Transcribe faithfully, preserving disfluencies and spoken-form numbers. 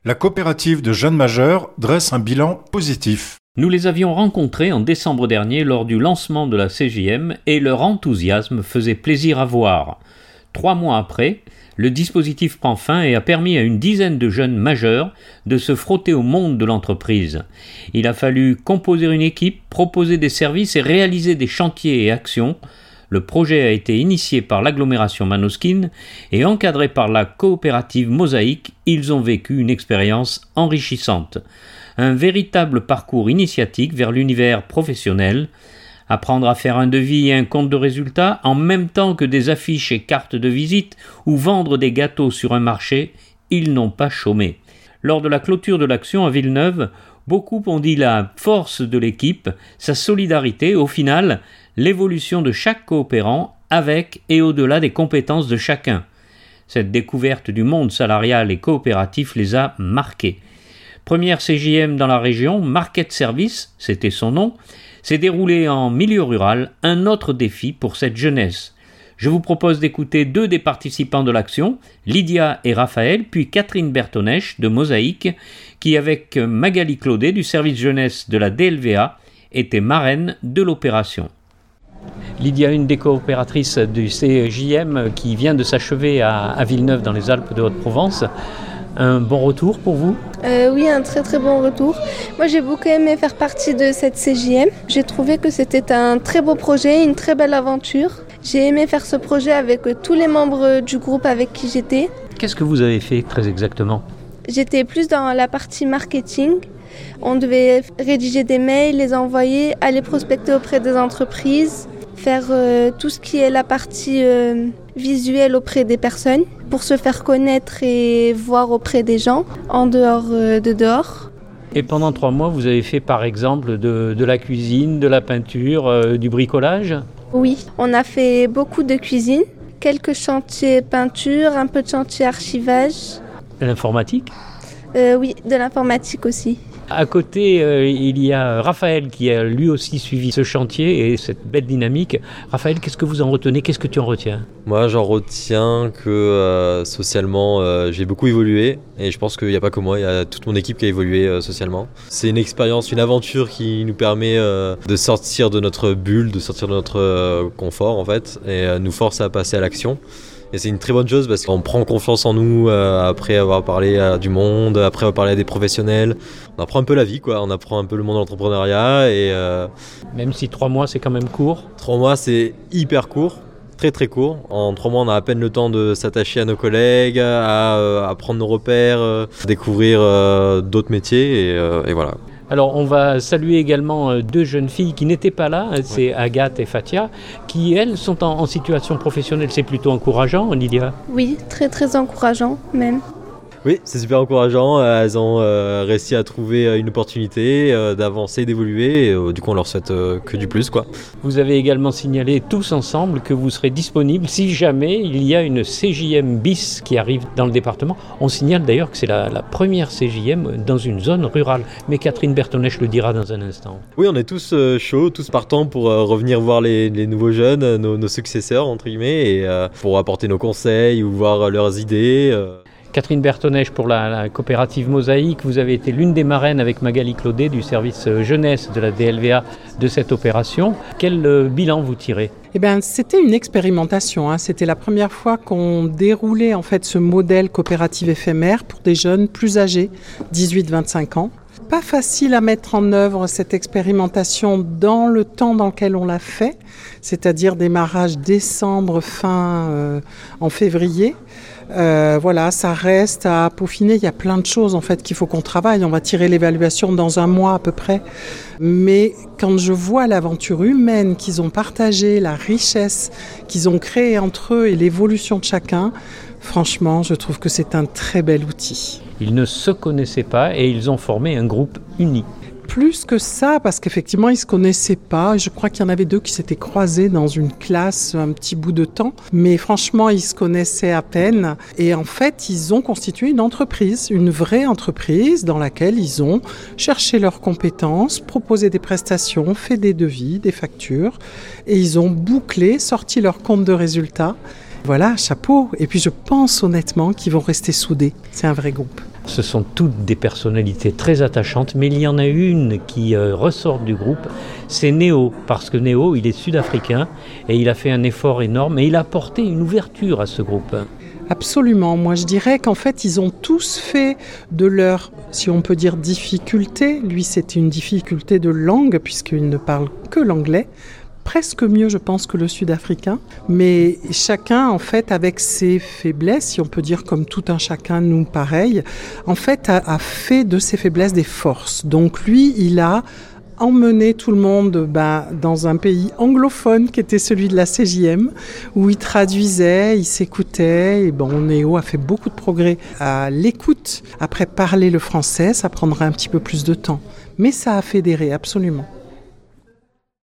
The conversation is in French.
La coopérative de jeunes majeurs dresse un bilan positif. Nous les avions rencontrés en décembre dernier lors du lancement de la C J M et leur enthousiasme faisait plaisir à voir. Trois mois après, le dispositif prend fin et a permis à une dizaine de jeunes majeurs de se frotter au monde de l'entreprise. Il a fallu composer une équipe, proposer des services et réaliser des chantiers et actions. Le projet a été initié par l'agglomération Manoskin et encadré par la coopérative Mosaïque. Ils ont vécu une expérience enrichissante. Un véritable parcours initiatique vers l'univers professionnel. Apprendre à faire un devis et un compte de résultats en même temps que des affiches et cartes de visite ou vendre des gâteaux sur un marché, ils n'ont pas chômé. Lors de la clôture de l'action à Villeneuve, beaucoup ont dit la force de l'équipe, sa solidarité, au final, l'évolution de chaque coopérant avec et au-delà des compétences de chacun. Cette découverte du monde salarial et coopératif les a marqués. Première C J M dans la région, Market Service, c'était son nom, s'est déroulé en milieu rural, un autre défi pour cette jeunesse. Je vous propose d'écouter deux des participants de l'action, Lydia et Raphaël, puis Catherine Bertonèche de Mosaïque, qui avec Magali Claudet du service jeunesse de la D L V A était marraine de l'opération. Lydia, une des coopératrices du C J M qui vient de s'achever à, à Villeneuve dans les Alpes de Haute-Provence. Un bon retour pour vous ? euh, Oui, un très très bon retour. Moi j'ai beaucoup aimé faire partie de cette C J M. J'ai trouvé que c'était un très beau projet, une très belle aventure. J'ai aimé faire ce projet avec tous les membres du groupe avec qui j'étais. Qu'est-ce que vous avez fait très exactement ? J'étais plus dans la partie marketing. On devait rédiger des mails, les envoyer, aller prospecter auprès des entreprises, faire euh, tout ce qui est la partie euh, visuelle auprès des personnes pour se faire connaître et voir auprès des gens en dehors euh, de dehors. Et pendant trois mois, vous avez fait par exemple de, de la cuisine, de la peinture, euh, du bricolage ? Oui, on a fait beaucoup de cuisine, quelques chantiers peinture, un peu de chantier archivage. De l'informatique ? euh, Oui, de l'informatique aussi. À côté, euh, il y a Raphaël qui a lui aussi suivi ce chantier et cette belle dynamique. Raphaël, qu'est-ce que vous en retenez ? Qu'est-ce que tu en retiens ? Moi, j'en retiens que euh, socialement, euh, j'ai beaucoup évolué et je pense qu'il n'y a pas que moi, il y a toute mon équipe qui a évolué euh, socialement. C'est une expérience, une aventure qui nous permet euh, de sortir de notre bulle, de sortir de notre euh, confort en fait et euh, nous force à passer à l'action. Et c'est une très bonne chose parce qu'on prend confiance en nous euh, après avoir parlé à du monde, après avoir parlé à des professionnels. On apprend un peu la vie, quoi. On apprend un peu le monde de l'entrepreneuriat. Et, euh, Même si trois mois, c'est quand même court. Trois mois, c'est hyper court, très très court. En trois mois, on a à peine le temps de s'attacher à nos collègues, à, euh, à prendre nos repères, euh, découvrir euh, d'autres métiers et, euh, et voilà. Alors on va saluer également deux jeunes filles qui n'étaient pas là, c'est ouais. Agathe et Fatia, qui elles sont en, en situation professionnelle. C'est plutôt encourageant, Lydia ? Oui, très très encourageant même. Oui, c'est super encourageant. Elles ont euh, réussi à trouver une opportunité euh, d'avancer, d'évoluer. Et, euh, du coup, on leur souhaite euh, que du plus, quoi. Vous avez également signalé tous ensemble que vous serez disponibles si jamais il y a une C J M bis qui arrive dans le département. On signale d'ailleurs que c'est la, la première C J M dans une zone rurale. Mais Catherine Bertonèche le dira dans un instant. Oui, on est tous euh, chauds, tous partants pour euh, revenir voir les, les nouveaux jeunes, nos, nos successeurs, entre guillemets, et euh, pour apporter nos conseils ou voir euh, leurs idées. Euh. Catherine Bertonèche pour la, la coopérative Mosaïque, vous avez été l'une des marraines avec Magali Claudet du service jeunesse de la D L V A de cette opération. Quel euh, bilan vous tirez ? Eh bien, c'était une expérimentation. Hein. C'était la première fois qu'on déroulait en fait ce modèle coopérative éphémère pour des jeunes plus âgés, dix-huit à vingt-cinq ans. Pas facile à mettre en œuvre cette expérimentation dans le temps dans lequel on l'a fait, c'est-à-dire démarrage décembre, fin euh, en février. Euh, voilà, ça reste à peaufiner. Il y a plein de choses en fait qu'il faut qu'on travaille. On va tirer l'évaluation dans un mois à peu près. Mais quand je vois l'aventure humaine qu'ils ont partagée, la richesse qu'ils ont créée entre eux et l'évolution de chacun, franchement, je trouve que c'est un très bel outil. Ils ne se connaissaient pas et ils ont formé un groupe uni. Plus que ça, parce qu'effectivement, ils ne se connaissaient pas. Je crois qu'il y en avait deux qui s'étaient croisés dans une classe un petit bout de temps. Mais franchement, ils se connaissaient à peine. Et en fait, ils ont constitué une entreprise, une vraie entreprise dans laquelle ils ont cherché leurs compétences, proposé des prestations, fait des devis, des factures. Et ils ont bouclé, sorti leur compte de résultats. Voilà, chapeau. Et puis je pense honnêtement qu'ils vont rester soudés. C'est un vrai groupe. Ce sont toutes des personnalités très attachantes, mais il y en a une qui euh, ressort du groupe, c'est Néo, parce que Néo, il est sud-africain et il a fait un effort énorme et il a apporté une ouverture à ce groupe. Absolument. Moi, je dirais qu'en fait, ils ont tous fait de leur, si on peut dire, difficulté. Lui, c'était une difficulté de langue, puisqu'il ne parle que l'anglais. Presque mieux, je pense, que le sud-africain. Mais chacun, en fait, avec ses faiblesses, si on peut dire comme tout un chacun, nous, pareil, en fait, a, a fait de ses faiblesses des forces. Donc, lui, il a emmener tout le monde ben, dans un pays anglophone qui était celui de la C J M, où il traduisait, il s'écoutait. Et bon, Néo a fait beaucoup de progrès à l'écoute. Après, parler le français, ça prendra un petit peu plus de temps. Mais ça a fédéré, absolument.